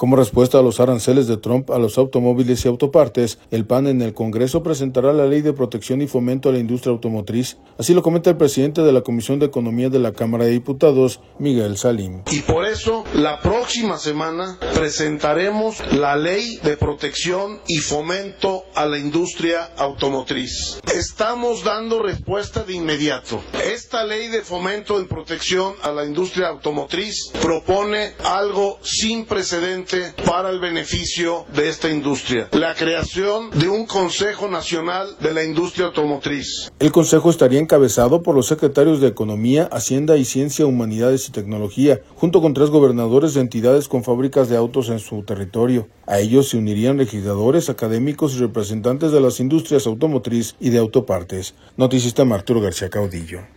Como respuesta a los aranceles de Trump a los automóviles y autopartes, el PAN en el Congreso presentará la Ley de Protección y Fomento a la Industria Automotriz. Así lo comenta el presidente de la Comisión de Economía de la Cámara de Diputados, Miguel Salim. Y por eso, la próxima semana presentaremos la Ley de Protección y Fomento a la Industria Automotriz. Estamos dando respuesta de inmediato. Esta Ley de Fomento y Protección a la Industria Automotriz propone algo sin precedente para el beneficio de esta industria: la creación de un Consejo Nacional de la Industria Automotriz. El Consejo estaría encabezado por los secretarios de Economía, Hacienda y Ciencia, Humanidades y Tecnología, junto con 3 gobernadores de entidades con fábricas de autos en su territorio. A ellos se unirían legisladores, académicos y representantes de las industrias automotriz y de autopartes. Noticista Arturo García Caudillo.